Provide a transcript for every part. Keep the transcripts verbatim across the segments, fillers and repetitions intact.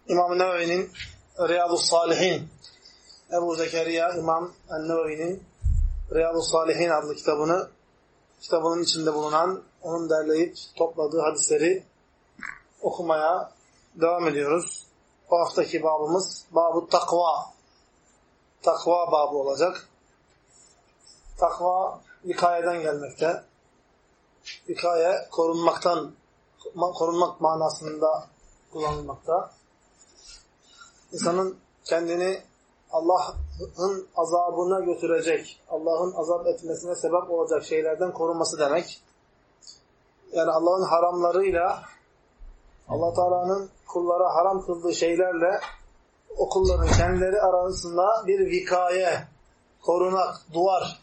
İmam Nevevi'nin Riyadus Salihin, Ebu Zekeriya İmam Nevevi'nin Riyadus Salihin adlı kitabını, kitabının içinde bulunan, onun derleyip topladığı hadisleri okumaya devam ediyoruz. Bu haftaki babımız Bab-ı Takva. Takva babı olacak. Takva vikayeden gelmekte. Vikaye korunmaktan, korunmak manasında kullanılmakta. İnsanın kendini Allah'ın azabına götürecek, Allah'ın azap etmesine sebep olacak şeylerden korunması demek. Yani Allah'ın haramlarıyla, Allah Teala'nın kullara haram kıldığı şeylerle o kulların kendileri arasında bir vikaye, korunak, duvar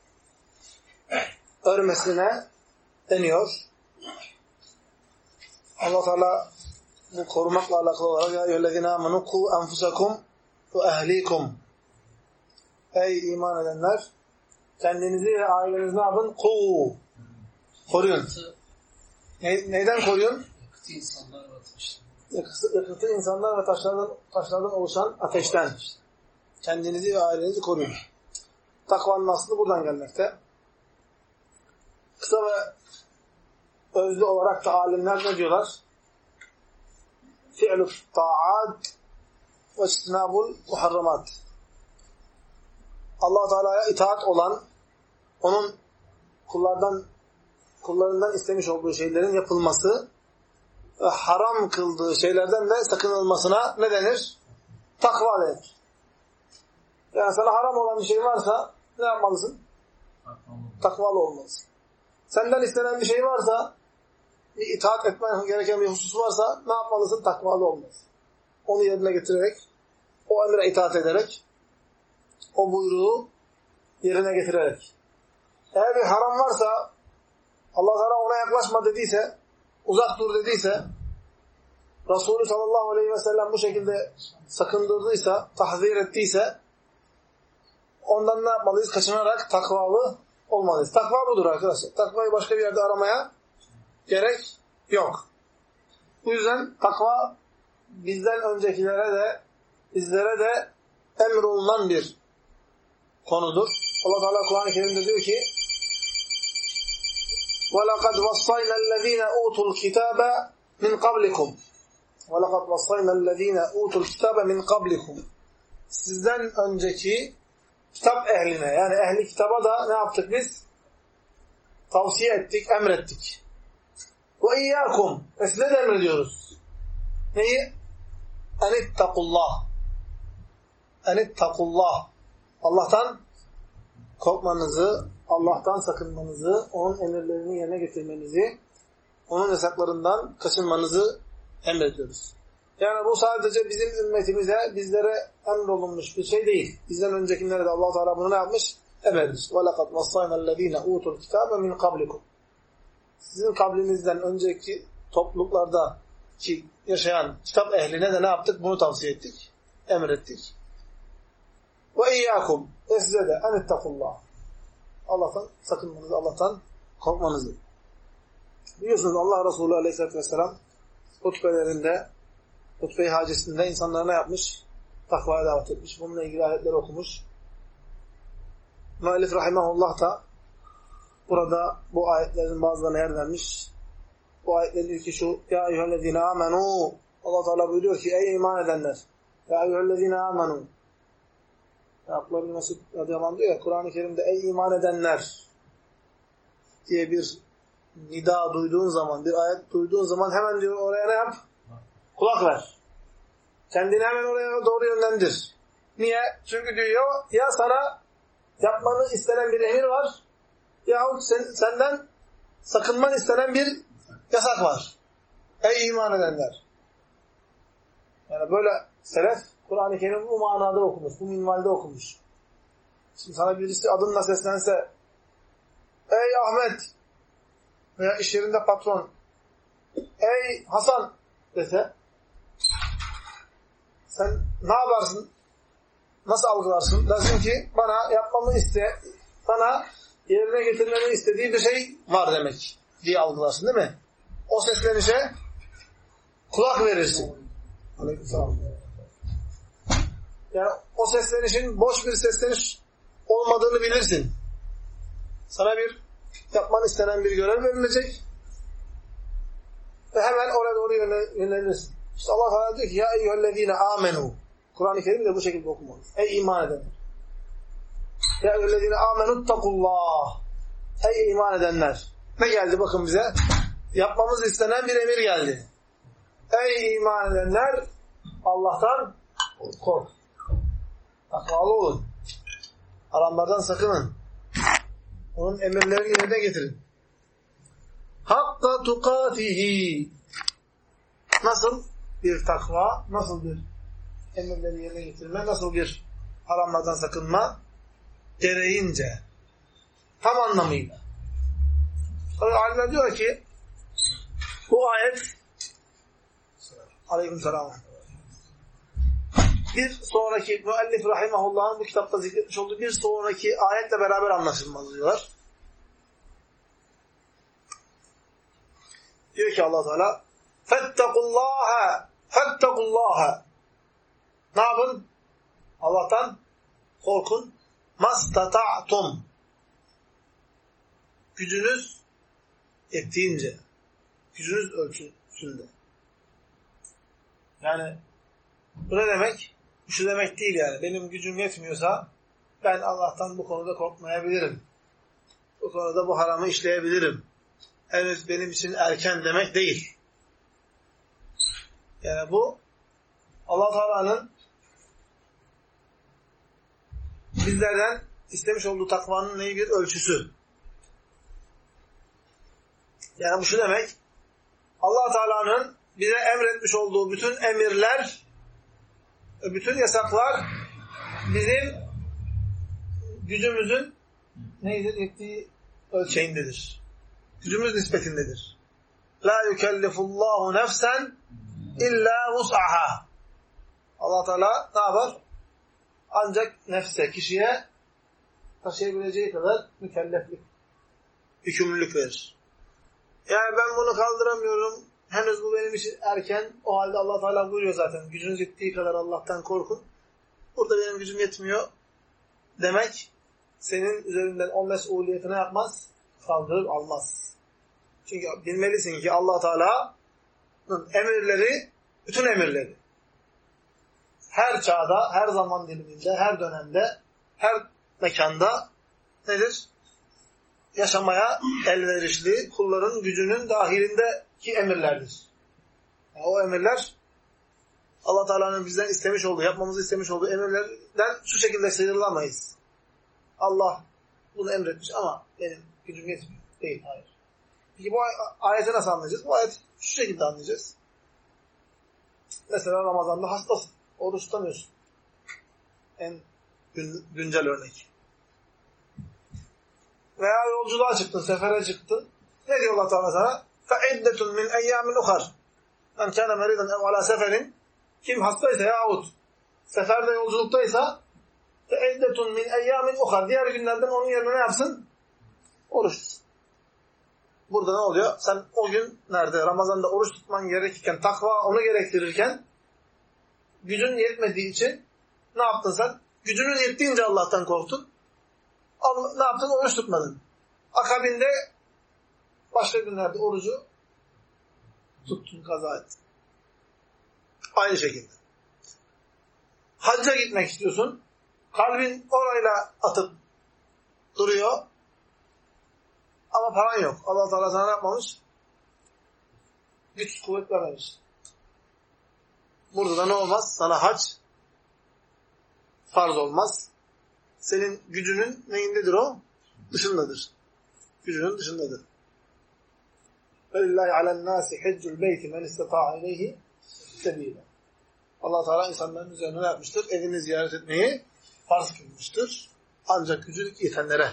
örmesine deniyor. Allah Teala bu korumakla alakalı olarak ya eyyühellezine amenu ku enfusakum ve ehlikum. Ey iman edenler, kendinizi ve ailenizi ne yapın? Ku. Koruyun. Ne, neyden koruyun? Yakıtı insanlar ve taşlardan. Yakıtı insanlar ve taşlardan, taşlardan oluşan ateşten. Kendinizi ve ailenizi koruyun. Takvanın aslı buradan gelmekte. Kısa ve özlü olarak da alimler ne diyorlar? Fi'lu ta'at ve istinabul muharramat. Allah Teala'ya itaat olan, onun kullardan kullarından istemiş olduğu şeylerin yapılması ve haram kıldığı şeylerden de sakınılmasına ne denir? Takva denir. Yani sana haram olan bir şey varsa ne yapmalısın? Takvalı olmalısın. Senden istenen bir şey varsa, bir itaat etmen gereken bir husus varsa ne yapmalısın? Takvalı olmalısın. Onu yerine getirerek, o emre itaat ederek, o buyruğu yerine getirerek. Eğer bir haram varsa, Allah Teala ona yaklaşma dediyse, uzak dur dediyse, Resulü sallallahu aleyhi ve sellem bu şekilde sakındırdıysa, tahzir ettiyse, ondan ne yapmalıyız? Kaçınarak takvalı olmalıyız. Takva budur arkadaşlar. Takvayı başka bir yerde aramaya gerek yok. Bu yüzden takva bizden öncekilere de, bizlere de emrolunan bir konudur. Allah Teala Kur'an-ı Kerim'de diyor ki وَلَقَدْ وَصَّيْنَا الَّذ۪ينَ اُوتُوا الْكِتَابَ مِنْ قَبْلِكُمْ وَلَقَدْ وَصَّيْنَا الَّذ۪ينَ اُوتُوا الْكِتَابَ مِنْ قَبْلِكُمْ Sizden önceki kitap ehline, yani ehli kitaba da ne yaptık biz? Tavsiye ettik, emrettik. وَاِيَّاكُمْ Ve size de emrediyoruz. Neyi? اَنِتَّقُllّٰهِ اَنِتَّقُllّٰهِ Allah'tan korkmanızı, Allah'tan sakınmanızı, onun emirlerini yerine getirmenizi, onun yasaklarından kaçınmanızı emrediyoruz. Yani bu sadece bizim ümmetimize, bizlere emrolunmuş bir şey değil. Bizden öncekilere de Allah Teala bunu ne yapmış? Emretmiş. وَلَقَدْ وَصَّيْنَا الَّذ۪ينَ اُوتُوا الْكِتَابَ مِنْ قَبْلِكُمْ Sizin kablinizden önceki topluluklarda ki yaşayan kitap ehline de ne yaptık? Bunu tavsiye ettik, emrettik. وَاِيَّاكُمْ Ve size de اَنِتَّقُllّٰهِ Allah'tan sakınmanızı, Allah'tan korkmanızı. Biliyorsunuz Allah Resulü Aleyhisselatü Vesselam hutbelerinde, hutbe-i hacesinde insanlara ne yapmış? Takvaya davet etmiş. Bununla ilgili ayetleri okumuş. Müellif Rahimahullah da burada bu ayetlerin bazılarına yer vermiş. Bu ayetlerin ilki şu: Ya eyyühellezine amenu. Allah Teala buyuruyor ki ey iman edenler. Ya eyyühellezine amenu. Abdullah bin Mesud radıyallahu anh diyor ya, Kur'an-ı Kerim'de ey iman edenler diye bir nida duyduğun zaman, bir ayet duyduğun zaman hemen diyor oraya ne yap? Kulak ver. Kendini hemen oraya doğru yönlendir. Niye? Çünkü diyor ya sana yapmanı istenen bir emir var yahut sen, senden sakınman istenen bir yasak var. Ey iman edenler. Yani böyle selef Kur'an-ı Kerim bu manada okumuş, bu minvalde okumuş. Şimdi sana birisi adınla seslense, ey Ahmet veya iş yerinde patron, ey Hasan dese, sen ne yaparsın? Nasıl algılarsın? Dersin ki bana yapmamı iste, bana yerine getirmemi istediği bir şey var demek diye algılarsın değil mi? O seslenişe kulak verirsin. Aleykümselam. Yani o seslenişin boş bir sesleniş olmadığını bilirsin. Sana bir yapman istenen bir görev verilecek ve hemen oraya doğru yönelirsin. İşte Allah Teala diyor ki ya eyyühellezine amenu. Kur'an-ı Kerim de bu şekilde okumalı. Ey iman edenler. Ya eyyühellezine amenuttakullah. Ey iman edenler. Ne geldi bakın bize? Yapmamız istenen bir emir geldi. Ey iman edenler, Allah'tan kork. Takvalı olun. Haramlardan sakının. Onun emirlerini yerine getirin. Hakka tukatihi. Nasıl bir takva, nasıl bir emirleri yerine getirme, nasıl bir haramlardan sakınma? Gereğince. Tam anlamıyla. Tabii alimler diyor ki bu ayet Aleykümselam. Bir sonraki müellif rahimahullah'ın bu kitapta zikretmiş olduğu bir sonraki ayetle beraber anlaşılmaz diyorlar. Diyor ki Allah Teala fettekullâhe fettekullâhe ne yapın? Allah'tan korkun. Mastata'tum gücünüz yettiğince, gücünüz ölçüsünde. Yani bu ne demek? Şu demek değil yani. Benim gücüm yetmiyorsa ben Allah'tan bu konuda korkmayabilirim. Bu konuda bu haramı işleyebilirim. Henüz benim için erken demek değil. Yani bu Allah Teala'nın bizlerden istemiş olduğu takvanın neyi bir ölçüsü. Yani bu şu demek, Allah Teala'nın bize emretmiş olduğu bütün emirler, bütün yasaklar bizim gücümüzün neydir? Yettiği ölçeğindedir. Gücümüz nispetindedir. La yukellifullahu nefsen illa vus'aha. Allah Teala ne yapar? Ancak nefse, kişiye taşıyabileceği kadar mükelleflik, yükümlülük verir. Yani ben bunu kaldıramıyorum, henüz bu benim için erken, o halde Allah Teala buyuruyor zaten, gücünüz yettiği kadar Allah'tan korkun. Burada benim gücüm yetmiyor demek, senin üzerinden o mesuliyeti ne yapmaz? Kaldırır, almaz. Çünkü bilmelisin ki Allah Teala'nın emirleri, bütün emirleri, her çağda, her zaman diliminde, her dönemde, her mekanda nedir? Yaşamaya elverişli, kulların gücünün dahilindeki emirlerdir. Yani o emirler, Allah Teala'nın bizden istemiş olduğu, yapmamızı istemiş olduğu emirlerden şu şekilde sıyrılamayız. Allah bunu emretmiş ama benim gücüm yetmiyor. Değil, hayır. Peki bu ayeti nasıl anlayacağız? Bu ayeti şu şekilde anlayacağız. Mesela Ramazan'da hastasın. Oruç tutamıyorsun. En gün, güncel örnek. Veya yolculuğa çıktın, sefere çıktın. Ne diyor Allah Teala sana? فَعِدَّةٌ مِنْ اَيَّامٍ اُخَرٍ مَنْ كَانَ مَرِيضًا اَوْ عَلَى سَفَرٍ Kim hastaysa yahut seferde yolculuktaysa فَعِدَّةٌ مِنْ اَيَّامٍ اُخَرٍ Diğer günlerden onun yerine ne yapsın? Oruç tutsun. Burada ne oluyor? Sen o gün nerede? Ramazan'da oruç tutman gerekirken, takva onu gerektirirken gücün yetmediği için ne yaptın sen? Gücünün yettiğince Allah'tan korktun. Allah, ne yaptın? Oruç tutmadın. Akabinde başka günlerde orucu tuttun, kaza ettin. Aynı şekilde. Hacca gitmek istiyorsun. Kalbin orayla atıp duruyor. Ama paran yok. Allah Teala sana ne yapmamış? Güç, kuvvet vermemiş. Burada da ne olmaz? Sana hac farz olmaz. Senin gücünün neyindedir o? Dışındadır. Gücünün dışındadır. وَلِلَّهِ عَلَى النَّاسِ حِجُّ الْبَيْتِ مَنْ اِسْتَطَاعَ اِلَيْهِ سَب۪يلًا Allah Teala insanların üzerine ne yapmıştır? Evini ziyaret etmeyi farz kılmıştır. Ancak gücü yetenlere.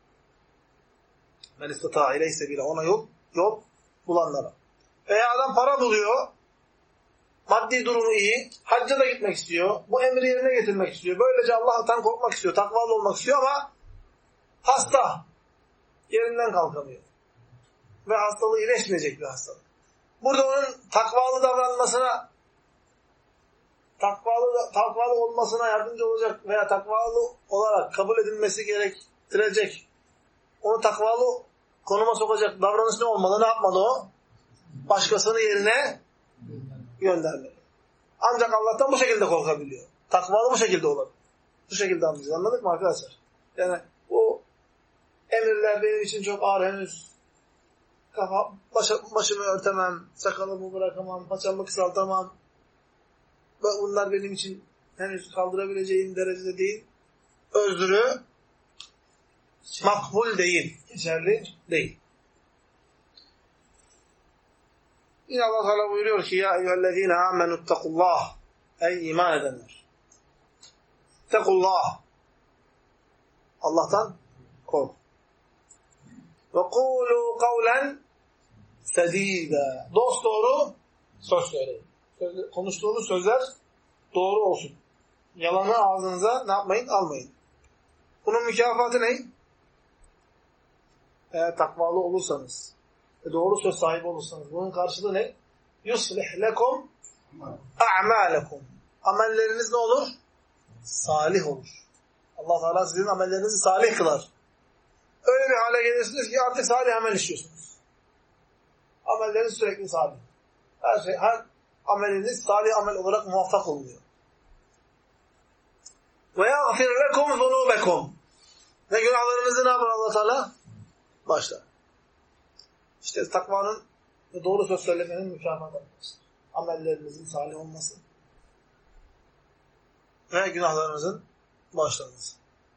مَنْ اِسْتَطَاعَ اِلَيْهِ سَب۪يلًا Ona yol, yol bulanlara. Veya adam para buluyor. Maddi durumu iyi. Hacca da gitmek istiyor. Bu emri yerine getirmek istiyor. Böylece Allah'tan korkmak istiyor. Takvalı olmak istiyor ama hasta. Yerinden kalkamıyor. Ve hastalığı iyileşmeyecek bir hastalık. Burada onun takvalı davranmasına takvalı, takvalı olmasına yardımcı olacak veya takvalı olarak kabul edilmesi gerektirecek, onu takvalı konuma sokacak davranış ne olmalı? Ne yapmalı o? Başkasını yerine göndermeli. Ancak Allah'tan bu şekilde korkabiliyor. Takvalı bu şekilde olabilir. Bu şekilde anlayacağız. Anladık mı arkadaşlar? Yani bu emirler benim için çok ağır henüz. Kafa, baş, başımı örtemem, sakalımı bırakamam, paçamı kısaltamam. Bunlar benim için henüz kaldırabileceğim derecede değil. Özrü makbul değil. Geçerli değil. Yine Allah Teala buyuruyor ki ya eyyühellezine amenüttekullah. Ey iman edenler. Tekullah. Allah'tan kork. Ve kulu kavlen sedîdâ. Dosdoğru söz söyleyin. Konuştuğunuz sözler doğru olsun. Yalanı ağzınıza ne yapmayın? Almayın. Bunun mükafatı ne? Eğer takvalı olursanız ve doğru söz sahibi olursanız bunun karşılığı ne? Yuslih lekum a'mâlekum. Amelleriniz ne olur? Salih olur. Allah Teala sizin amellerinizi salih kılar. Öyle bir hale gelirsiniz ki artık salih amel işliyorsunuz. Amelleriniz sürekli salih. Her şey, her ameliniz salih amel olarak muvaffak oluyor. Ve yagfir lekum zunubekum. Ve günahlarınızı ne yapar Allah Teala? Başlar. İşte takvanın ve doğru söz söylemenin mükafatı. Amellerinizin salih olması ve günahlarınızın bağışlanması.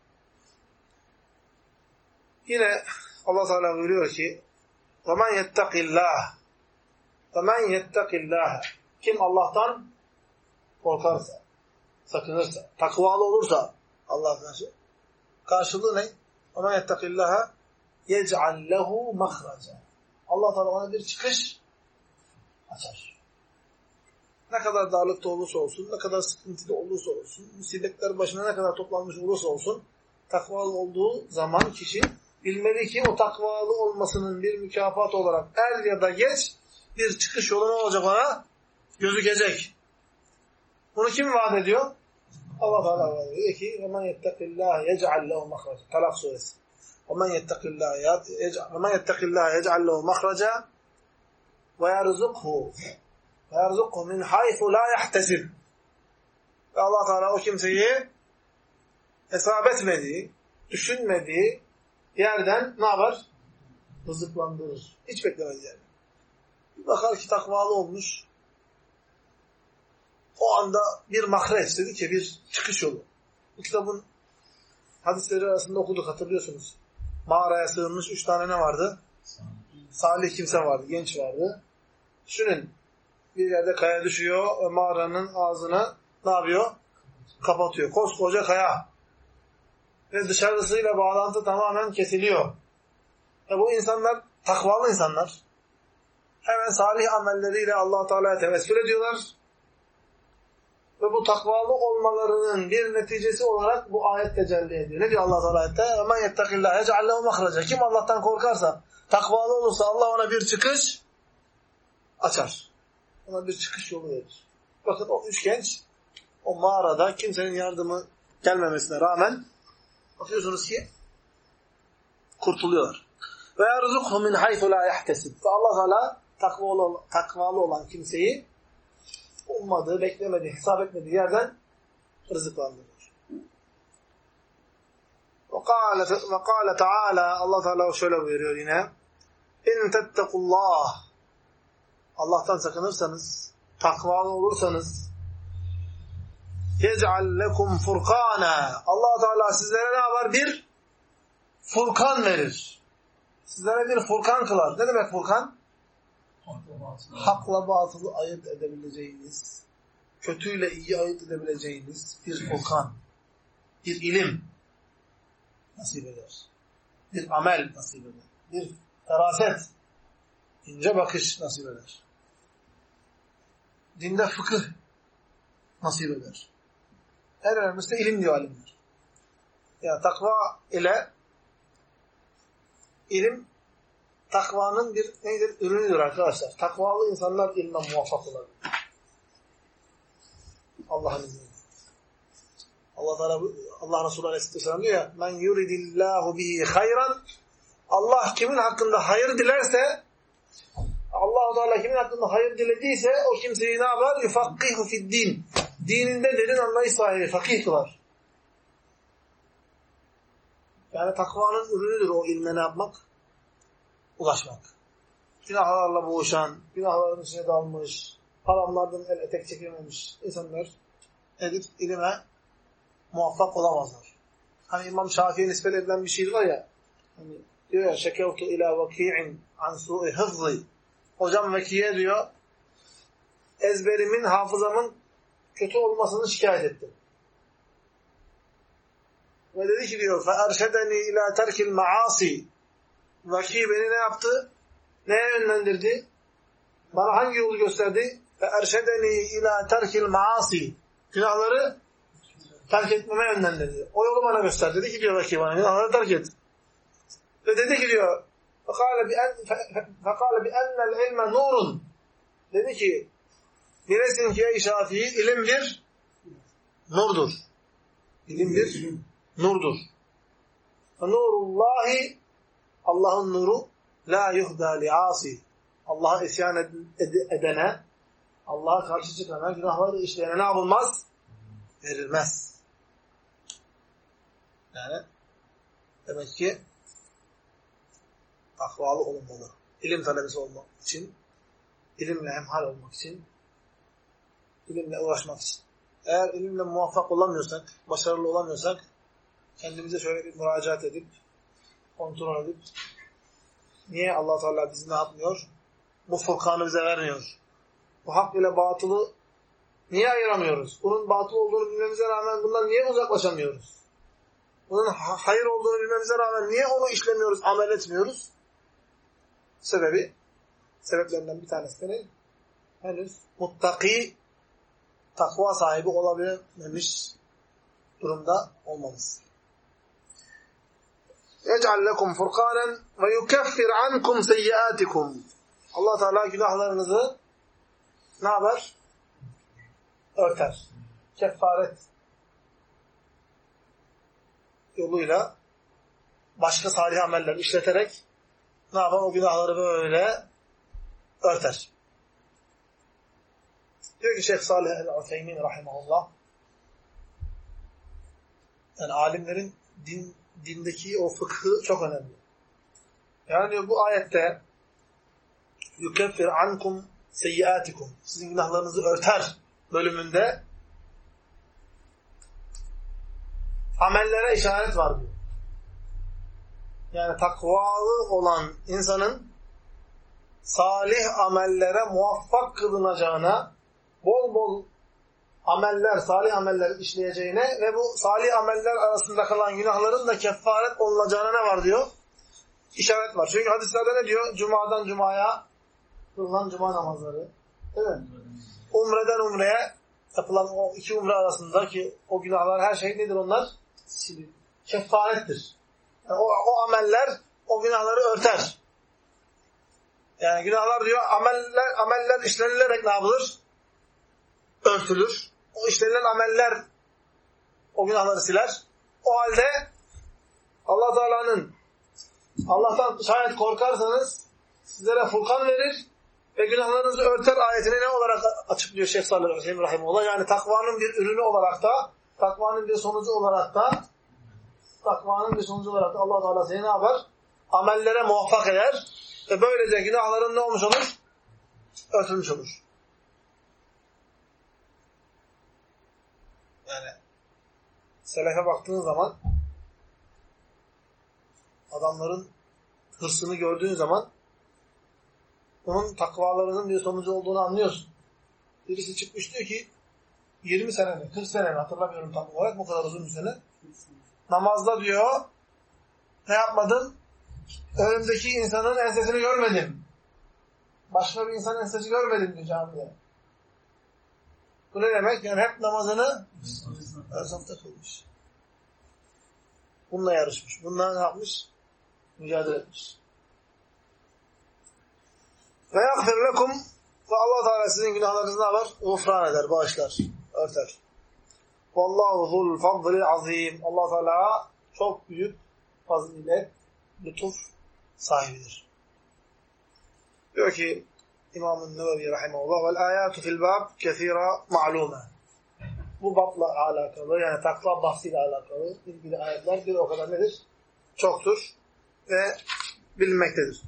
Yine Allah Teala buyuruyor ki وَمَنْ يَتَّقِ اللّٰهِ وَمَنْ يَتَّقِ اللّٰهِ Kim Allah'tan korkarsa, sakınırsa, takvalı olursa Allah'a karşı karşılığı ne? وَمَنْ يَتَّقِ اللّٰهِ يَجْعَلْ لَهُ مَخْرَجًا Allah Teala ona bir çıkış açar. Ne kadar darlıkta olursa olsun, ne kadar sıkıntıda olursa olsun, musibetler başına ne kadar toplanmış olursa olsun, takvalı olduğu zaman kişi bilmeli ki o takvalı olmasının bir mükafat olarak er ya da geç bir çıkış yolu ne olacak ona? Gözükecek. Bunu kim vaat ediyor? Allah Teala vaat ediyor ki وَمَنْ يَتَّقِ اللّٰهِ يَجْعَلْ لَهُ مَخْرَجًا Talak suresi. وَمَنْ يَتَّقِ اللّٰهِ يَجْعَلْ لَهُ مَخْرَجًا وَيَرْزُقْهُ وَيَرْزُقْهُ مِنْ حَيْثُ لَا يَحْتَسِبْ Ve Allah Teala o kimseyi hesap etmediği, düşünmediği yerden ne yapar? Rızıklandırır. Hiç beklemez yani. Bir bakar ki takvalı olmuş. O anda bir mahreç dedi ki bir çıkış yolu. Bu kitabın hadisleri arasında okuduk hatırlıyorsunuz. Mağaraya sığınmış üç tane ne vardı? Salih kimse vardı, genç vardı. Düşünün bir yerde kaya düşüyor ve mağaranın ağzını ne yapıyor? Kapatıyor. Koskoca kaya. Ve dışarısıyla bağlantı tamamen kesiliyor. Ve bu insanlar takvalı insanlar. Hemen salih amelleriyle Allah Teala'ya tevessül ediyorlar. Ve bu takvalı olmalarının bir neticesi olarak bu ayet tecelli ediyor. Ne diyor Allah Teala ayette? "Men yettakillaha yec'al lehu mahraca." Kim Allah'tan korkarsa, takvalı olursa Allah ona bir çıkış açar. Ona bir çıkış yolu verir. Bakın o üç genç o mağarada kimsenin yardımı gelmemesine rağmen bakıyorsunuz ki kurtuluyorlar. Ve yerzukhu min haythu la yahtesib. Ve Allah Teala takvalı, takvalı olan kimseyi ummadığı, beklemediği, hesap etmediği yerden rızıklandırır. Ve kâle Teâlâ Allah Teala şöyle buyuruyor yine İn tettekullah Allah'tan sakınırsanız, takvalı olursanız yec'al lekum furkâna Allah Teala sizlere ne yapar? Bir furkan verir. Sizlere bir furkan kılar. Ne demek furkan? Hakla batılı ayırt edebileceğiniz, kötüyle iyi ayırt edebileceğiniz bir furkan, bir ilim nasip eder. Bir amel nasip eder. Bir feraset, ince bakış nasip eder. Dinde fıkıh nasip eder. En önemlisi ilim diyor alimler. Yani takva ile ilim takvanın bir nedir? Ürünüdür arkadaşlar. Takvalı insanlar ilme muvaffak olabilir. Allah'ın izniyle. Allah Teala Allah Resulü Aleyhisselam diyor ya: "Men yuridillahu bihi hayran." Allah kimin hakkında hayır dilerse, Allah Teala kimin hakkında hayır dilediyse o kimseyi ne yapar? Yufakkihu fi'd-din. Dininde derin anlayış sahibi, fakih kılar. Yani takvanın ürünüdür o ilme ne yapmak? Ulaşmak. Günahlarla boğuşan, günahların içine dalmış, haramlardan el etek çekememiş insanlar edip ilime muvaffak olamazlar. Hani İmam Şafii'ye nispet edilen bir şiir var ya, hani diyor ya: "Şekevtu ila vaki'in an su'i hıfzı." Hocam Veki'ye diyor, ezberimin, hafızamın kötü olmasını şikayet ettim. Ve dedi ki diyor: "Fe'erşedeni ila terkil maasi." Vaki beni ne yaptı? Neye yönlendirdi? Bana hangi yolu gösterdi? "Fe'erşedeni ila terkil maasi." Günahları terk etmeme yönlendirdi. O yolu bana gösterdi. Dedi ki diyor Vaki bana, günahları terk et. Ve dedi ki diyor, فَقَالَ بِأَنَّ الْعِلْمَ نُورٌ. Dedi ki, bilesin ki ey Şafii, ilim bir nurdur. İlim bir nurdur. Nurullahi, Allah'ın nuru, la yuhda li'asi. Allah'a isyan edene, Allah'a karşı çıkana, günahları işleyene ne yapılmaz? Verilmez. Yani demek ki takvalı olunmalı. İlim talebesi olmak için, ilimle hemhal olmak için, ilimle uğraşmak için. Eğer ilimle muvaffak olamıyorsak, başarılı olamıyorsak, kendimize şöyle bir müracaat edip, kontrol edip, niye Allah Teala bizi ne yapmıyor? Bu Furkan'ı bize vermiyor. Bu hak ile batılı niye ayıramıyoruz? Bunun batıl olduğunu bilmemize rağmen bundan niye uzaklaşamıyoruz? Bunun hayır olduğunu bilmemize rağmen niye onu işlemiyoruz, amel etmiyoruz? Sebebi, sebeplerinden bir tanesi de ne? Henüz muttaki, takva sahibi olabilmemiş durumda olmamız. يَجْعَلْ لَكُمْ فُرْقَانًا وَيُكَفِّرْ عَنْكُمْ سَيِّئَاتِكُمْ. Allah Teala günahlarınızı ne yapar? Örter. Kefaret yoluyla başka salih ameller işleterek ne yapar? O günahları böyle örter. Diyor ki Şeyh Salih el-Utheymin rahimahullah, yani alimlerin din, dindeki o fıkhı çok önemli. Yani diyor, bu ayette yukeffir ankum seyyiatikum, sizin günahlarınızı örter bölümünde amellere işaret var diyor. Yani takvalı olan insanın salih amellere muvaffak kılınacağına, bol bol ameller, salih ameller işleyeceğine ve bu salih ameller arasında kalan günahların da kefaret olunacağına ne var diyor? İşaret var. Çünkü hadislerde ne diyor? Cuma'dan Cuma'ya kılınan Cuma namazları. Değil mi? Umreden Umre'ye yapılan o iki umre arasındaki o günahlar, her şey nedir onlar? Kefarettir. Yani o, o ameller o günahları örter. Yani günahlar diyor, ameller, ameller işlenilerek ne yapılır? Örtülür. O işlenilen ameller o günahları siler. O halde Allah Teala'nın, Allah'tan şayet korkarsanız sizlere Furkan verir ve günahlarınızı örter ayetini ne olarak açıklıyor Şeyh Salih el-Utheymin rahimehullah? Yani takvanın bir ürünü olarak da, takvanın bir sonucu olarak da, takvanın bir sonucu olarak da Allah Teala seni ne yapar? Amellere muvaffak eder ve böylece günahların ne olmuş olur? Örtülmüş olur. Yani selefe baktığın zaman, adamların hırsını gördüğün zaman onun takvalarının bir sonucu olduğunu anlıyorsun. Birisi çıkmış diyor ki yirmi sene mi, kırk sene mi, hatırlamıyorum tam olarak, bu kadar uzun bir sene. Namazda diyor, ne yapmadım? Önümdeki insanın ensesini görmedim. Başka bir insanın ensesi görmedim diyor camide. Bu ne demek? Yani hep namazını erzamda kılmış. Bununla yarışmış. Bununla ne yapmış? Mücadele etmiş. Ve yagfir lekum, ve Allah Teala sizin günahlarınızı ne yapar? Gufran eder, bağışlar, örter. Vallahu zul fadlil azim. Allah Teala çok büyük fazilet, lütuf sahibidir. Diyor ki İmam-ı Nevevi rahimehullah vel ayatu fil bab kesira ma'lume. Bu babla alakalı yani takva bahsiyle alakalı ilgili ayetler bir o kadar nedir? Çoktur ve bilinmektedir.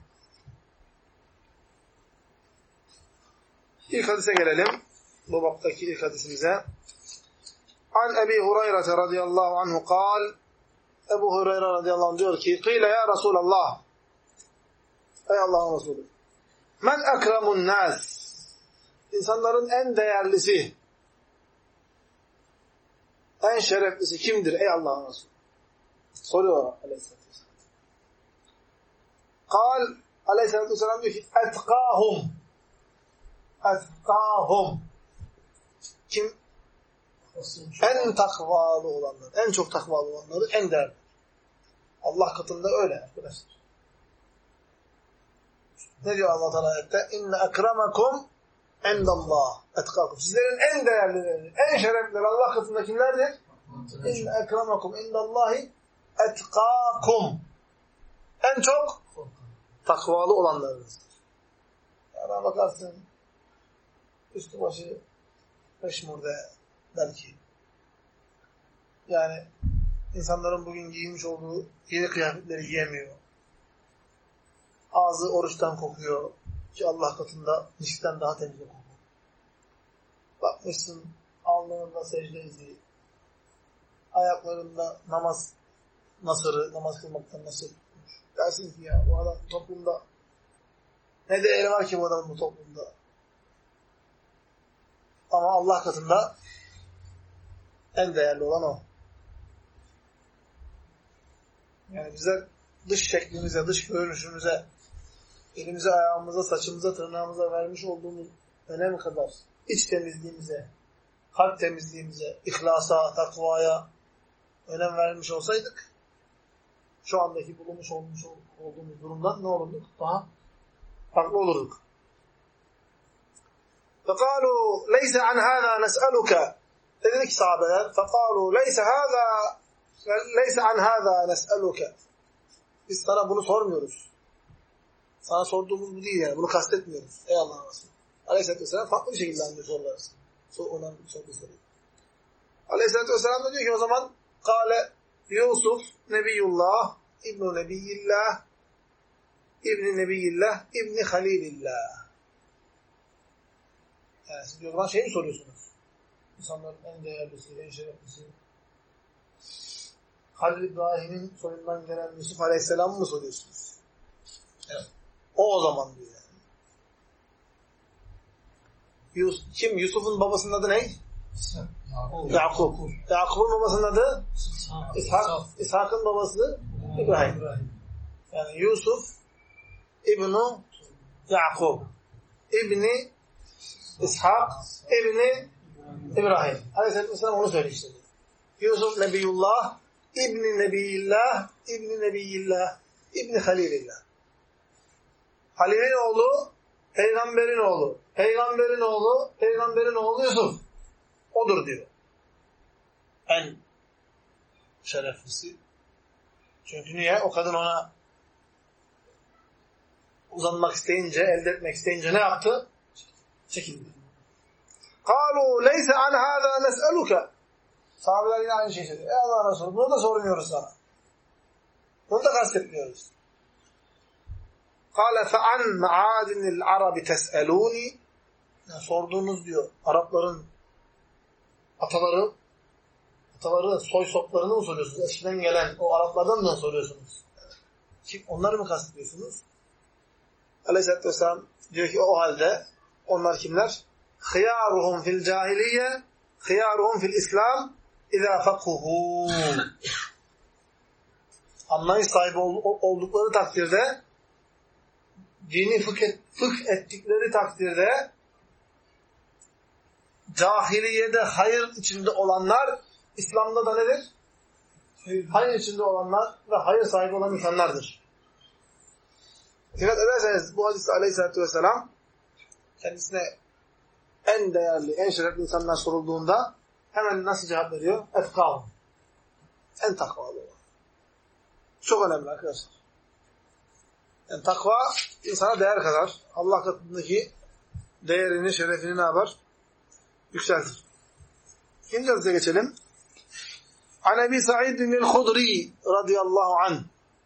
İlk hadise gelelim. Bu babdaki ilk hadisimize. An Ebi Hureyre radıyallahu anhu kal. Ebu Hureyre radıyallahu anh diyor ki Kıyle ya Resulallah. Ey Allah'ın Resulü. Men ekremun nas. İnsanların en değerlisi, en şereflisi kimdir ey Allah'ın Resulü? Soruyor aleyhissalatü vesselam. Kal aleyhissalatü vesselam diyor ki etkâhum. Etkâhum. Kim? En takvalı olanlar, en çok takvalı olanları en değerli. Allah katında öyle arkadaşlar. Ne diyor Allah Teala ayette? İnne ekremakum indallah etkâkum. Sizlerin en değerlileri, en şereflileri Allah katında kimlerdir? İnne ekremakum indallahi etkâkum. En çok takvalı olanlarınızdır. Yani bakarsın üstü başı peşmurde belki. Yani insanların bugün giymiş olduğu yeni kıyafetleri giyemiyor. Ağzı oruçtan kokuyor ki Allah katında miskten daha temiz kokuyor. Bakmışsın alnında secde izi, ayaklarında namaz nasırı, namaz kılmaktan nasır tutmuş. Dersin ki ya bu adam toplumda ne değeri var ki bu adamın bu toplumda? Ama Allah katında en değerli olan o. Yani bizler dış şeklimize, dış görünüşümüze, elimize, ayağımıza, saçımıza, tırnağımıza vermiş olduğumuz önem kadar iç temizliğimize, kalp temizliğimize, ihlasa, takvaya önem vermiş olsaydık şu andaki bulunmuş olmuş olduğumuz durumdan ne olurduk? Daha farklı olurduk. فَقَالُوا لَيْسَ عَنْ هَذَا نَسْأَلُكَ Dedi ki sahabeler فَقَالُوا لَيْسَ هَذَا لَيْسَ عَنْ هَذَا نَسْأَلُكَ Biz sana bunu sormuyoruz. Sana sorduğumuz bu değil yani. Bunu kastetmiyoruz. Ey Allah'ın Resulü. Aleyhisselatü Vesselam farklı bir şekilde anlıyor soruları. Ona sorduğu soruyu. Aleyhisselatü Vesselam da diyor ki o zaman Kale Yusuf Nebiyullah İbn-i Nebiyillah İbn-i Nebiyillah İbn-i Halilillah. Yani siz diyor bana şey mi soruyorsunuz? İnsanların en değerlisi, en şereflisi Halil İbrahim'in soyundan gelen Yusuf Aleyhisselam'ı mı soruyorsunuz? Evet. O o zaman diyor yani. Yus Kim? Yusuf'un babasının adı ne? Yakub. Yakub'un babasının adı? İshak. İshak'ın babası İbrahim. Yani Yusuf İbn-i Yakub İbni İshak İbni İbrahim. Aleyhisselatü Vesselam onu söylüyor işte. Yusuf Nebiyullah İbni Nebiyillah İbni Nebiyillah İbni Halilillah. Halil'in oğlu, peygamberin oğlu. Peygamberin oğlu, peygamberin oğlu Yusuf. Odur diyor. En şereflisi. Çünkü niye? O kadın ona uzanmak isteyince, elde etmek isteyince ne yaptı? Çekildi. قَالُوا لَيْسَ عَنْ هَذَا نَسْأَلُكَ Sahabeler yine aynı şeyi söylüyor. Ey Allah Resulü, bunu da sormuyoruz sana. Bunu da kastetmiyoruz. قَالَ فَعَنْ مَعَادِنِ الْعَرَبِ تَسْأَلُونِ yani sorduğunuz diyor, Arapların ataları, ataları, soy soplarını mı soruyorsunuz? Eskiden gelen o Araplardan mı soruyorsunuz? Kim, onları mı kastediyorsunuz? Aleyhisselatü Vesselam diyor ki o halde onlar kimler? خِيَارُهُمْ فِي الْجَاهِلِيَّةِ خِيَارُهُمْ فِي الْإِسْلَامِ اِذَا فَقُهُوا Anlayış sahibi oldukları takdirde, dini fıkh, et, fıkh ettikleri takdirde, cahiliyede hayır içinde olanlar, İslam'da da nedir? Hayır içinde olanlar ve hayır sahibi olan insanlardır. Dikkat ederseniz bu hadiste Aleyhisselatü Vesselam kendisine en değerli, en şerefli insanlar sorulduğunda hemen nasıl cevap veriyor? Efkâhum. En takvalı olan. Çok önemli arkadaşlar. Yani takva insana değer kadar. Allah katındaki değerini, şerefini ne yapar? Yükseltir. İkinci hadise geçelim. An Ebi Sa'idin el-Hudri radıyallahu anh.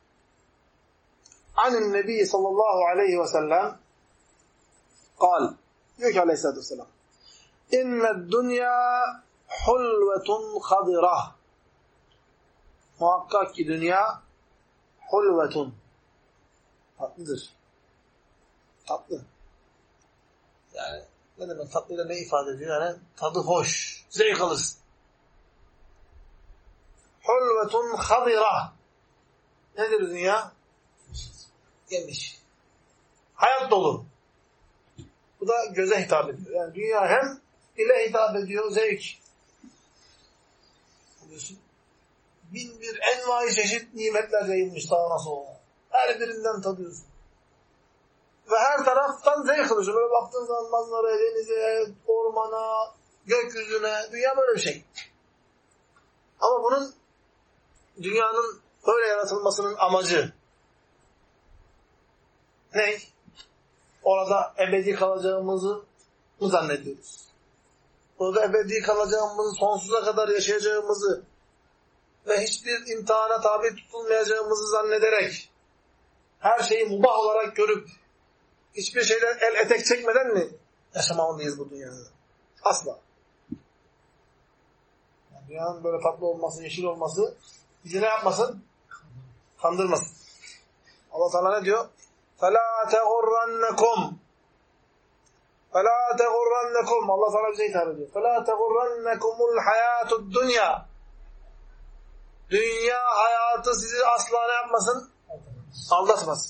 Anin Nebi sallallahu aleyhi ve sellem kal. Diyor ki aleyhissalatü vesselam. İnned dünya hulvetun hadirah. Muhakkak ki dünya hulvetun. Tatlıdır. Tatlı. Yani ne demek tatlıyla ne ifade ediyor? Yani tadı hoş. Zevk alırsın. Hulvetun hadirah. Nedir dünya? Yemiş. Hayat dolu. Bu da göze hitap ediyor. Yani dünya hem ile hitap ediyor, zevk. Biliyorsun. Bin bir envai çeşit nimetler yayılmış sağına soluna. Her birinden tadıyorsun. Ve her taraftan zevk alıyorsun. Böyle baktığın zaman manzaraya, denize, ormana, gökyüzüne, dünya böyle bir şey. Ama bunun dünyanın böyle yaratılmasının amacı ne? Orada ebedi kalacağımızı mı zannediyoruz? Orada ebedi kalacağımızı, sonsuza kadar yaşayacağımızı ve hiçbir imtihana tabi tutulmayacağımızı zannederek her şeyi mubah olarak görüp hiçbir şeyden el etek çekmeden mi yaşamalıyız bu dünyada? Asla. Yani dünyanın böyle tatlı olması, yeşil olması bizi ne yapmasın? Kandırmasın. Allah Teala ne diyor? فَلَا تَغُرَّنَّكُمْ فَلَا تَغُرَّنَّكُمْ Allah Teala bize hitap ediyor. فَلَا تَغُرَّنَّكُمُ الْحَيَاةُ الدُّنْيَا Dünya hayatı sizi asla ne yapmasın? Aldatmasın.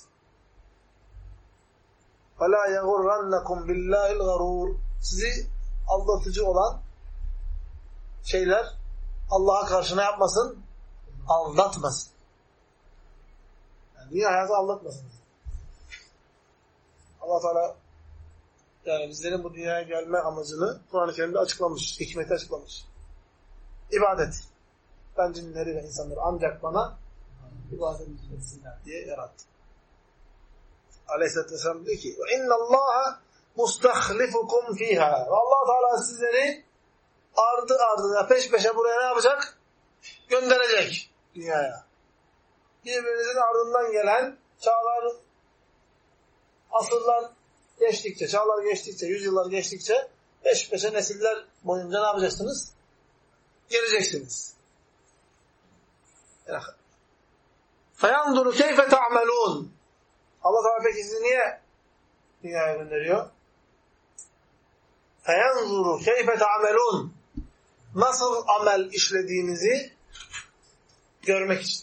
فَلَا يَغُرَّنَّكُمْ بِاللّٰهِ الْغَرُورِ Sizi aldatıcı olan şeyler Allah'a karşı ne yapmasın? Aldatmasın. Yani dünya hayatı aldatmasın. Allah Teala yani bizlerin bu dünyaya gelme amacını Kur'an-ı Kerim'de açıklamış, hikmeti açıklamış. İbadet. Ben cinleri ve insanları ancak bana ibadet etsinler diye yarattım. Aleyhisselatü Vesselam diyor ki وَاِنَّ اللّٰهَ مُسْتَخْلِفُكُمْ ف۪يهَا Allah Teala sizleri ardı ardına peş peşe buraya ne yapacak? Gönderecek dünyaya. Birbirinizin ardından gelen çağlar, asırlar geçtikçe, çağlar geçtikçe, yüzyıllar geçtikçe peş peşe nesiller boyunca ne yapacaksınız? Geleceksiniz. فَيَنْظُرُ كَيْفَ تَعْمَلُونَ Allah Teala peki sizi niye dünyaya gönderiyor? فَيَنْظُرُ كَيْفَ تَعْمَلُونَ Nasıl amel işlediğinizi görmek için.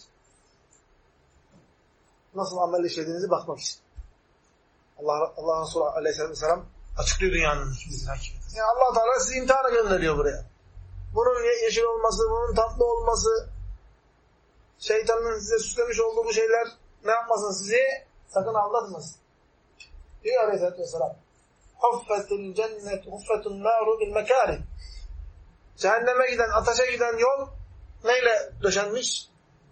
Nasıl amel işlediğinizi bakmak için. Allah, Allah Resulü Aleyhisselatü Vesselam açıklıyor dünyanın hikmetini, hakikatini. Yani Allah Teala sizi imtihana gönderiyor buraya. Bunun yeşil olması, bunun tatlı olması, şeytanın size süslemiş olduğu bu şeyler ne yapmasın sizi? Sakın aldatmasın. Diyor Aleyhisselatü Vesselam. Huffetul cennet, huffetun naru bil mekâri. Cehenneme giden, ateşe giden yol neyle döşenmiş?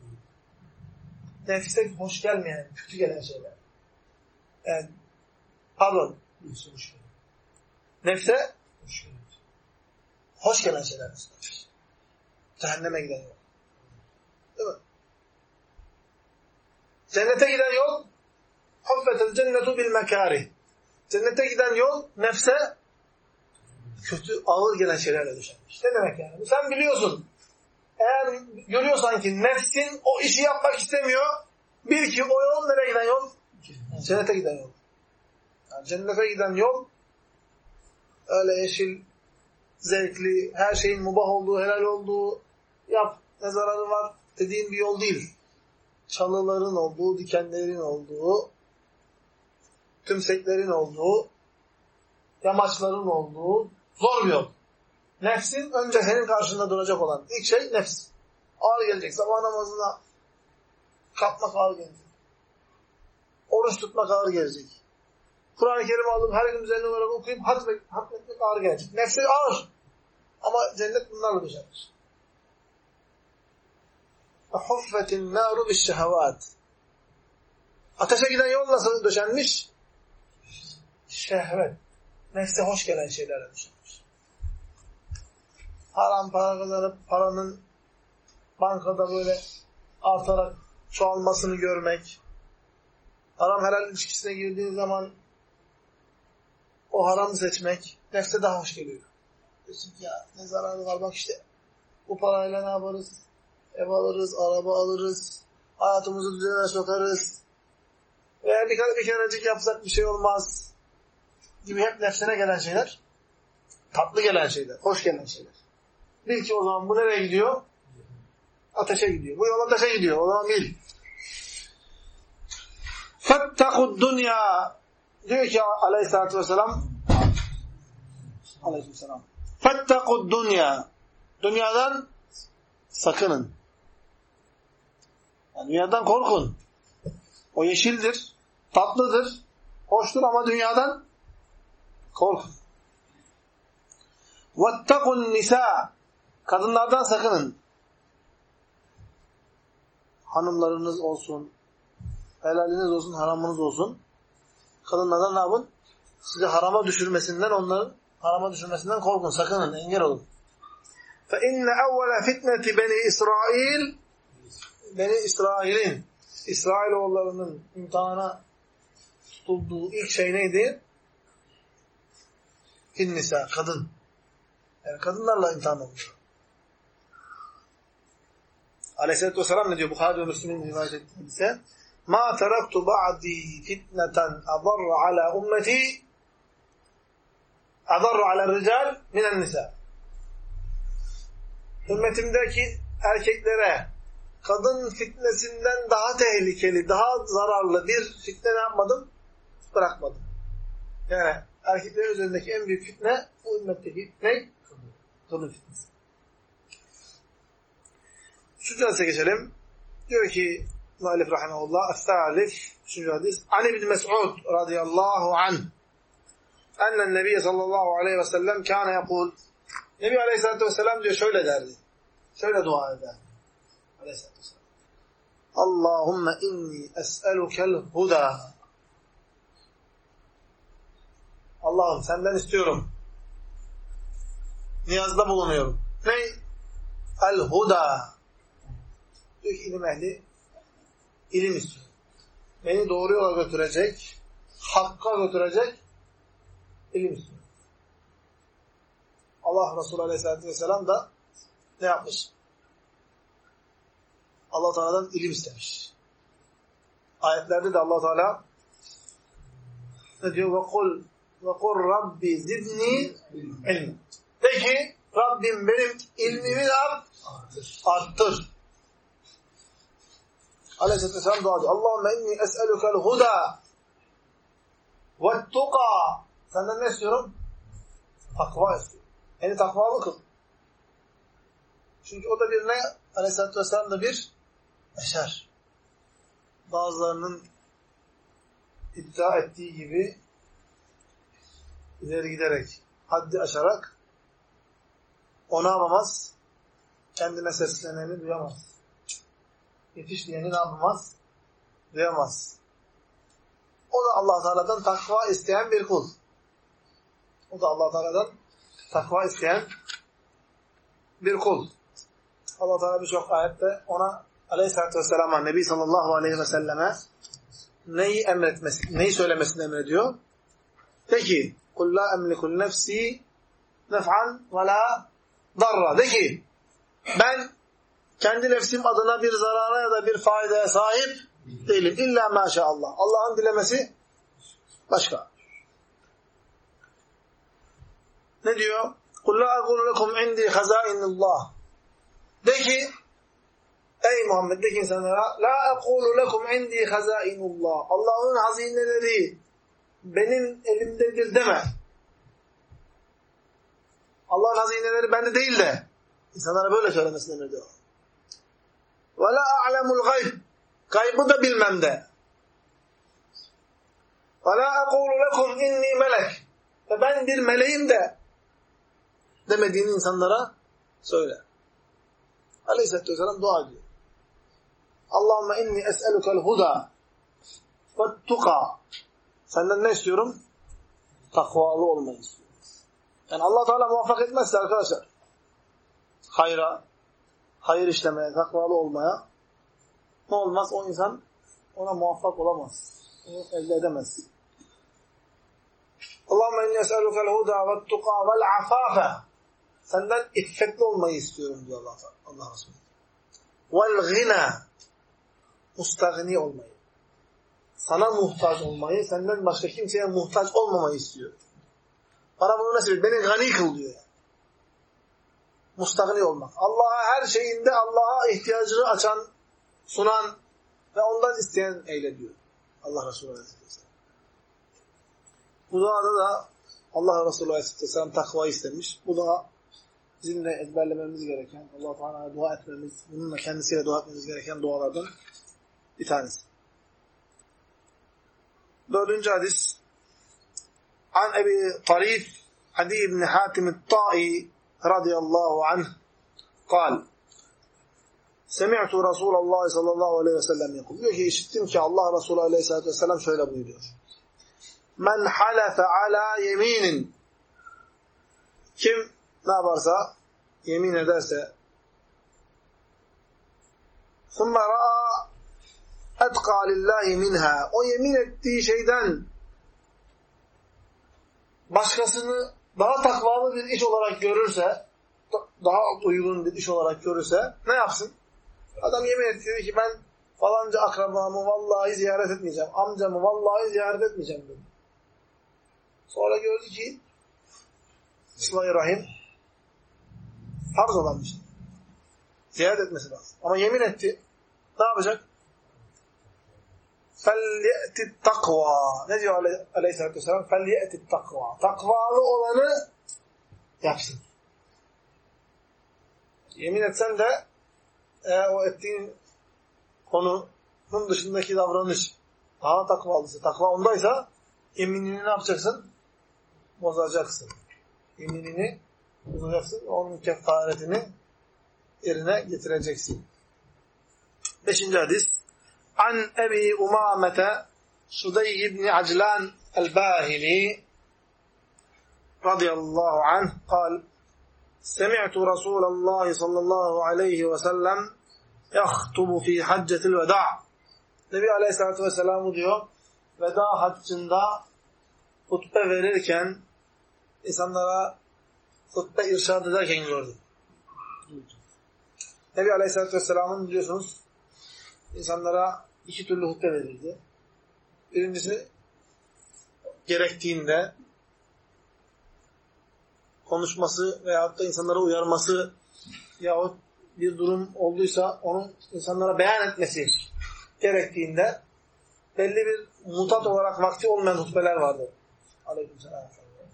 Nefise hoş gelmeyen, kötü gelen şeyler. Yani, pardon. Nefse hoş gelen şeyler. Cehenneme giden yol. Değil mi? Cennete giden yol huffetul cennetu bil mekâri. Cennete giden yol nefse kötü, ağır gelen şeylerle döşenmiş. Ne demek yani? Sen biliyorsun. Eğer görüyorsan ki nefsin o işi yapmak istemiyor, bil ki o yol nereye giden yol? Cennete giden yol. Yani cennete giden yol öyle yeşil, zevkli, her şeyin mubah olduğu, helal olduğu, yap ne zararı var dediğin bir yol değil. Çalıların olduğu, dikenlerin olduğu, tümseklerin olduğu, yamaçların olduğu zor bir yol. Nefsin önce senin karşında duracak olan ilk şey nefs. Ağır gelecek. Sabah namazına kalkmak ağır gelecek. Oruç tutmak ağır gelecek. Kur'an-ı Kerim alıp her gün üzerine olarak okuyup hatmetmek, hatmetmek ağır gelecek. Nefsi ağır. Ama cennet bunlarla döşenmiş. وَحُفَّتِ النَّارُ بِالشَّهَوَاتِ Ateşe giden yol nasıl döşenmiş? Şehvet. Nefse hoş gelen şeylerle döşenmiş. Haram para kazanıp paranın bankada böyle artarak çoğalmasını görmek, haram helal ilişkisine girdiğin zaman o haramı seçmek nefse daha hoş geliyor. Diyorsun ki ya ne zararı var bak işte bu parayla ne yaparız? Ev alırız, araba alırız, hayatımızı düzene sokarız. Veya bir, bir kerecik yapsak bir şey olmaz gibi hep nefsine gelen şeyler, tatlı gelen şeyler, hoş gelen şeyler. Bil ki o zaman bu nereye gidiyor? Ateşe gidiyor. Bu yol ateşe gidiyor. O zaman bil. فَاتَّقُوا الدُّنْيَا diyor ki aleyhissalatü vesselam aleyhisselam فَاتَّقُوا الدُّنْيَا dünyadan sakının. Yani dünyadan korkun. O yeşildir, tatlıdır, hoştur ama dünyadan korkun. وَاتَّقُوا النِّسَاء kadınlardan sakının. Hanımlarınız olsun, helaliniz olsun, haramınız olsun. Kadınlardan ne yapın? Sizi harama düşürmesinden, onların harama düşürmesinden korkun, sakının, engel olun. فَاِنَّ اَوَّلَ فِتْنَةِ بَنِي İsrail Beni İsrail'in, İsrailoğullarının imtihana tutulduğu ilk şey neydi? Finnisa, kadın. Yani kadınlarla imtihan olmuş. Aleyhisselatü Vesselam ne diyor? Bukhari ve Müslim'in rivayet ettiği ise مَا تَرَكْتُ بَعْدِي فِتْنَةً أَضَرَّ عَلَى أُمَّتِي أَضَرَّ عَلَى الرِّجَالِ مِنَ النِّسَاءِ Ümmetimdeki erkeklere kadın fitnesinden daha tehlikeli, daha zararlı bir fitne ne yapmadım? Bırakmadım. Yani erkeklerin üzerindeki en büyük fitne bu ümmetteki ne? Kadın fitnesi. Şu hadise geçelim. Diyor ki Muallif rahimahullah Es-Salif üçüncü hadis An İbn Mes'ud radıyallahu anh Ennen Nebiye sallallahu aleyhi ve sellem kâne yakul Nebi aleyhissalatü vesselam diyor şöyle derdi. Şöyle dua eder. Aleyhissalatü vesselam. Allahümme inni es'elukel huda. Allah'ım senden istiyorum. Niyazda bulunuyorum. Ne? El huda. Diyor ki ilim ehli ilim istiyor. Beni doğru yola götürecek, hakka götürecek ilim istiyor. Allah Resulü Aleyhisselatü Vesselam da ne yapmış? Allah Teala'dan ilim istemiş. Ayetlerde de Allah Teala ne diyor? وَقُلْ وَقُلْ Rabbi zidni ilmi. De ki Rabbim benim ilmimi de arttır. Aleyhisselatü Vesselam dua ediyor. Allahümme inni es'elukel huda ve'ttuqa. Senden ne istiyorum? Takva istiyorum. Yani takvalı kıl. Çünkü o da bir ne? Aleyhisselatü Vesselam da bir eşer. Bazılarının iddia ettiği gibi ileri giderek, haddi aşarak ona yapamaz, kendine sesleneni duyamaz. Yetiş diyeni ne yapamaz? Duyamaz. O da Allah Teala'dan takva isteyen bir kul. O da Allah Teala'dan takva isteyen bir kul. Allah Teala birçok ayette ona Aleyhisselatü Vesselam'a, Nebi sallallahu aleyhi ve selleme neyi emretmesi, neyi söylemesini emrediyor? De ki, قُلْ لَا أَمْلِكُ النَّفْسِ نَفْعًا وَلَا ضَرَّ. De ki, ben kendi nefsim adına bir zarara ya da bir faydaya sahip değilim. İlla maşallah. Allah'ın dilemesi başka. Ne diyor? قُلْ لَا أَقُولُ لَكُمْ عِنْدِي خَزَائِنُ اللّٰهِ. De ki, ey Muhammed de ki insanlara لَا أَقُولُ لَكُمْ عِنْدِي خَزَائِنُ اللّٰهِ. Allah'ın hazineleri benim elimdedir deme. Allah'ın hazineleri bende değil de insanlara böyle söylemesini emrediyor. وَلَا أَعْلَمُ الْغَيْبِ. Gaybı da bilmem de. وَلَا أَقُولُ لَكُمْ اِنِّي مَلَكٍ. Ve ben bir meleğim de demediğini insanlara söyle. Aleyhisselatü Vesselam dua ediyor. Allahümme inni es'elukel huda ve tuka. Senden ne istiyorum? Takvalı olmayı istiyorum. Yani Allah Teala muvaffak etmezse arkadaşlar, hayra, hayır işlemeye, takvalı olmaya ne olmaz? O insan ona muvaffak olamaz. Onu elde edemez. Allahümme inni es'elukel huda ve tuka vel afafe. Senden iffetli olmayı istiyorum diyor Allah, Allah Resulü. Vel gina. Mustagni olmayı. Sana muhtaç olmayı, senden başka kimseye muhtaç olmamayı istiyor. Bana bunu nasıl bilir? Beni gani kıl diyor. Yani. Mustagni olmak. Allah'a her şeyinde Allah'a ihtiyacını açan, sunan ve ondan isteyen eyle diyor. Allah Resulü Aleyhisselatü Vesselam. Bu duada da Allah Resulü Aleyhisselatü Vesselam takvayı istemiş. Bu dua bizim de ezberlememiz gereken, Allah Teala'ya dua etmemiz, bununla kendisiyle dua etmemiz gereken dualardan bir tanesi. Dördüncü hadis. An Ebi Tarif Adi ibn Hatim el-Ta'i radıyallahu anh kal. Semi'tu Resulullah sallallahu aleyhi ve sellem yakul. Diyor ki işittim ki Allah Resulü aleyhissalatü vesselam şöyle buyuruyor. Men halefe ala yeminin. Kim ne yaparsa, yemin ederse ثُمَّ رَأَى اَتْقَى لِلّٰهِ مِنْهَا. O yemin ettiği şeyden başkasını daha takvalı bir iş olarak görürse, daha uygun bir iş olarak görürse ne yapsın? Adam yemin etti, diyor ki ben falanca akrabamı vallahi ziyaret etmeyeceğim, amcamı vallahi ziyaret etmeyeceğim dedi. Sonra gördü ki Sıla-i Rahim farz olan bir şey. Ziyaret etmesi lazım. Ama yemin etti. Ne yapacak? فَلْيَأْتِ التَّقْوَى. Ne diyor Aleyhisselatü Vesselam? فَلْيَأْتِ التَّقْوَى. Takvalı olanı yapsın. Yemin etsen de eğer o ettiğin konunun dışındaki davranış daha takvalısı, takva ondaysa yeminini ne yapacaksın? Bozacaksın. Yeminini bozacaksın. Onun kefaretini yerine getireceksin. Beşinci hadis. An Ebi Umamete Sudey ibn Aclan el-Bahili radıyallahu anh kal. Semi'tu Resulallah sallallahu aleyhi ve sellem yahtubu fi haccetil veda. Nebi Aleyhisselatü Vesselam diyor, veda haccında hutbe verirken, insanlara hutbe irşad ederken gördüm. Nebi Aleyhisselatü Vesselam'ın biliyorsunuz insanlara iki türlü hutbe verildi. Birincisi gerektiğinde konuşması veyahut da insanlara uyarması yahut bir durum olduysa onun insanlara beyan etmesi gerektiğinde belli bir mutat olarak vakti olmayan hutbeler vardı. Aleykümselam.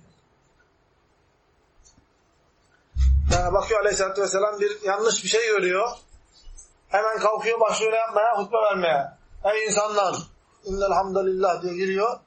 Yani bakıyor Aleyhisselatü Vesselam bir yanlış bir şey görüyor. Hemen kalkıyor, başlıyor ne yapmaya? Hutbe vermeye. Ey insanlar! İnnelhamdülillah diye giriyor.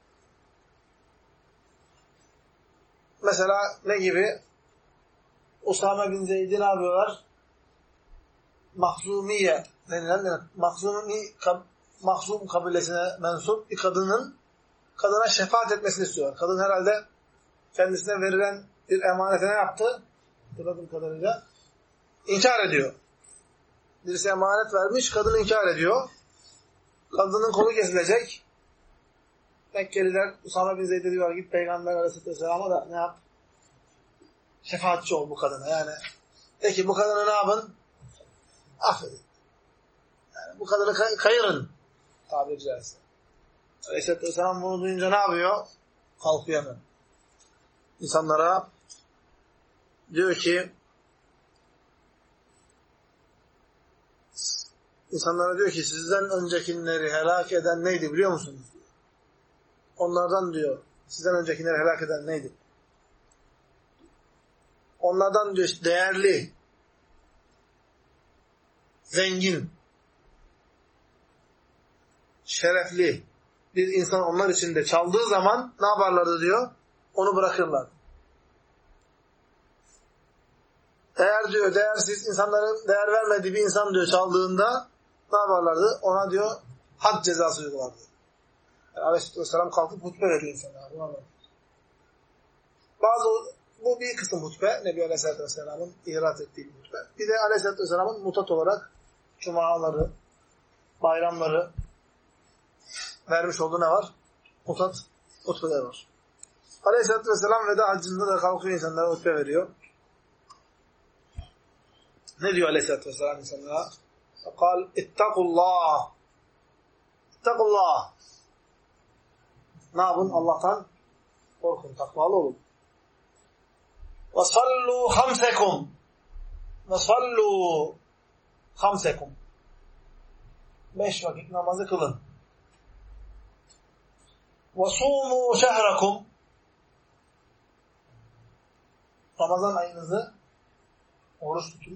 Mesela ne gibi? Usame bin Zeyd'i ne yapıyorlar? Mahzumiye denilen, Mahzumi, Mahzum kabilesine mensup bir kadının kadına şefaat etmesini istiyor. Kadın herhalde kendisine verilen bir emanete ne yaptı? Hatırladığım kadarıyla. İnkar ediyor. Birisi emanet vermiş, kadın inkar ediyor. Kadının kolu kesilecek. Mekkeliler Usame bin Zeyd'e diyorlar, git Peygamber Aleyhisselam'a da ne yap? Şefaatçi ol bu kadına. Yani peki bu kadını ne yapın? Affedin. Yani bu kadını kay kayırın. Tabiri caizse. Aleyhisselam bunu duyunca ne yapıyor? Kalkıyor hemen. İnsanlara diyor ki İnsanlara diyor ki sizden öncekileri helak eden neydi biliyor musunuz? Onlardan diyor, sizden öncekileri helak eden neydi? Onlardan diyor değerli, zengin, şerefli bir insan onlar içinde çaldığı zaman ne yaparlardı diyor? Onu bırakırlar. Eğer diyor değersiz, insanların değer vermediği bir insan diyor çaldığında ne yaparlardı? Ona diyor had cezası uygulardı. Yani Aleyhisselatü Vesselam kalkıp hutbe veriyor insanlara. Bazı, bu bir kısım hutbe, Nebi Aleyhisselatü Vesselam'ın ihrat ettiği bir hutbe. Bir de Aleyhisselatü Vesselam'ın mutat olarak cumaları, bayramları vermiş olduğu ne var? Mutat hutbeler var. Aleyhisselatü Vesselam veda haccında da kalkıyor insanlara hutbe veriyor. Ne diyor Aleyhisselatü Vesselam insanlara? قال اتقوا الله اتقوا الله. Ne yapın? Allah'tan korkun, takvalı olun. وَصَلُّوا خَمْسَكُمْ وَصَلُّوا خَمْسَكُمْ. Beş vakit namazı kılın. وَصُومُوا شَهْرَكُمْ. Ramazan ayınızı oruç tutun.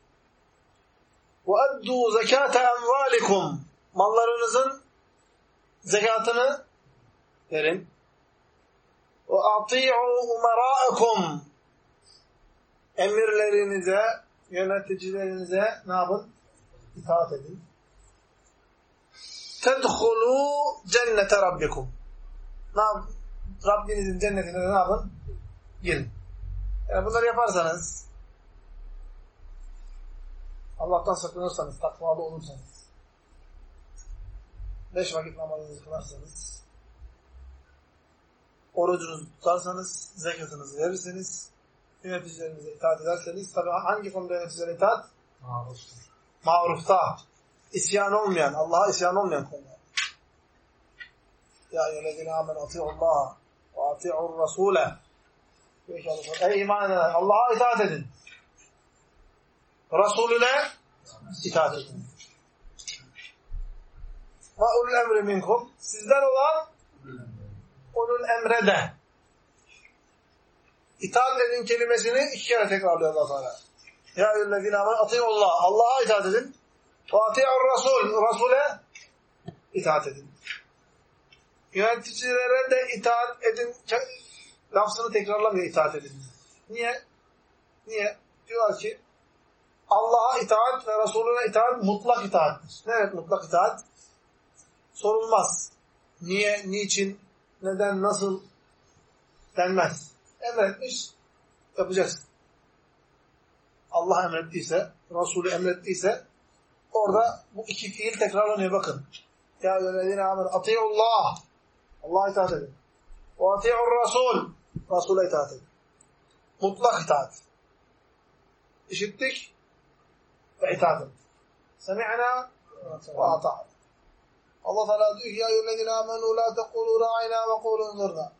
وَأَدُّوا زَكَاةَ أَمْوَالِكُمْ. Mallarınızın zekatını verin. وَأَطِيعُوا أُمَرَاءَكُمْ. Emirlerinize, yöneticilerinize ne yapın? İtaat edin. تَدْخُلُوا جَنَّةَ رَبِّكُمْ. Ne yapın? Rabbinizin cennetine ne yapın? Girin. Yani bunları yaparsanız, Allah'tan sakınırsanız, takvalı olursanız, beş vakit namazınızı kılarsanız, orucunuzu tutarsanız, zekatınızı verirseniz, yöneticilerinize itaat ederseniz, tabi hangi konuda yöneticilere itaat? Ma'rufta. Ma'rufta. İsyan olmayan, Allah'a isyan olmayan konular. Ya eyyühellezine amenu ati'ullaha ve ati'ur rasule. Ey iman edenler, Allah'a itaat edin. Resulüne itaat edin. Ve ulul emri minkum. Sizden olan ulul emre de. İtaat edin kelimesini iki kere tekrarlıyor Allah Teala. Ya eyyühellezine amenu ati'ullah. Allah'a itaat edin. Ve ati'ur rasul. Rasule itaat edin. Yöneticilere de itaat edin. Lafzını tekrarlamıyor itaat edin. Niye? Niye? Diyorlar ki Allah'a itaat ve Resulüne itaat mutlak itaattir. Ne demek mutlak itaat? Sorulmaz. Niye, niçin, neden, nasıl denmez. Emretmiş, yapacaksın. Allah emrettiyse, Resulü emrettiyse orada bu iki fiil tekrarlanıyor bakın. Ya eyyühellezine amenu ati'ullah. Allah'a itaat edin. Ve ati'ur rasul. Resul'e itaat edin. Mutlak itaat. İşittik ve itaat edin. Semi'na ve ata'na. Allah Teala diyor ki ya eyyühellezine amenu la tekulu ra'ina ve kulu unzurna.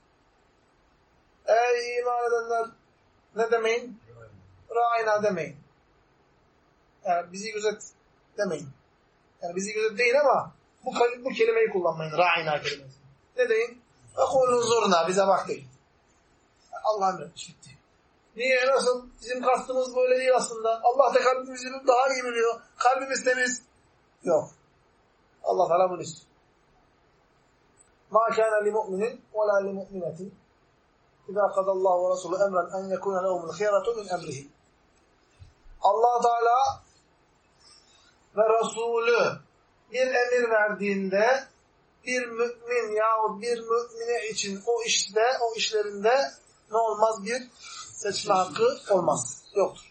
Ey iman edenler ne demeyin? Ra'ina demeyin. Yani bizi gözet demeyin. Yani bizi gözet değil ama bu, bu kelimeyi kullanmayın. Ra'ina kelimesi. Ne deyin? Ve kulu unzurna. Bize bak deyin. Allah emretmiş bitti. Niye? Nasıl? Bizim kastımız böyle değil aslında. Allah da kalbimizi daha iyi biliyor. Kalbimiz temiz. Yok. Allah Teala bunu istiyor. مَا كَانَ لِمُؤْمِنٍ وَلَا لِمُؤْمِنَةٍ اِذَا قَدَ اللّٰهُ وَرَسُولُ اَمْرًا اَنْ يَكُونَ لَهُمُ الْخِيَرَةُ مِنْ اَمْرِهِ. Allah Teala ve Resulü bir emir verdiğinde bir mümin yahut bir mümine için o işte, o işlerinde ne olmaz? Bir seçme hakkı olmaz. Yoktur.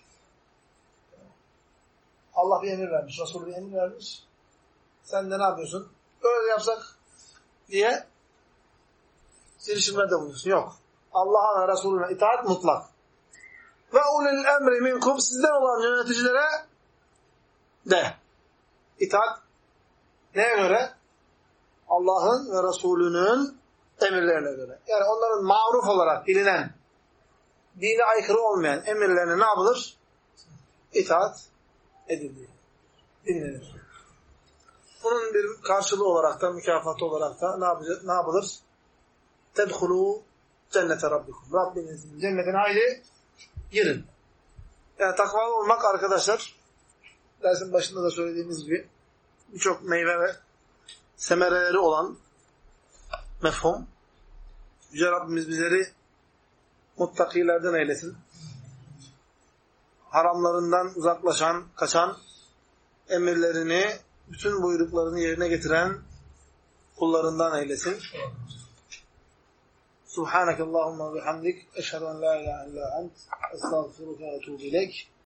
Allah bir emir vermiş, Resulü bir emir vermiş. Sen de ne yapıyorsun? Böyle yapsak diye girişimlerde bulunuyorsun. Yok. Allah'a ve Resulüne itaat mutlak. Ve ulil emri minkum, sizden olan yöneticilere de itaat neye göre? Allah'ın ve Resulünün emirlerine göre. Yani onların maruf olarak bilinen, dine aykırı olmayan emirlerine ne yapılır? İtaat edilir. Dinlenir. Bunun bir karşılığı olarak da, mükafatı olarak da ne yapılır? Ne yapılır? Tedhulu cennete rabbikum. Rabbinizin cennetine haydi girin. Yani takvalı olmak arkadaşlar, dersin başında da söylediğimiz gibi birçok meyve ve semereleri olan mefhum. Yüce Rabbimiz bizleri muttakilerden eylesin. haramlarından uzaklaşan, kaçan, emirlerini, bütün buyruklarını yerine getiren kullarından eylesin. Subhanakallahumma ve bihamdik. Eşhedü en la ilahe illa ent. Estağfiruke ve etûbü ileyk.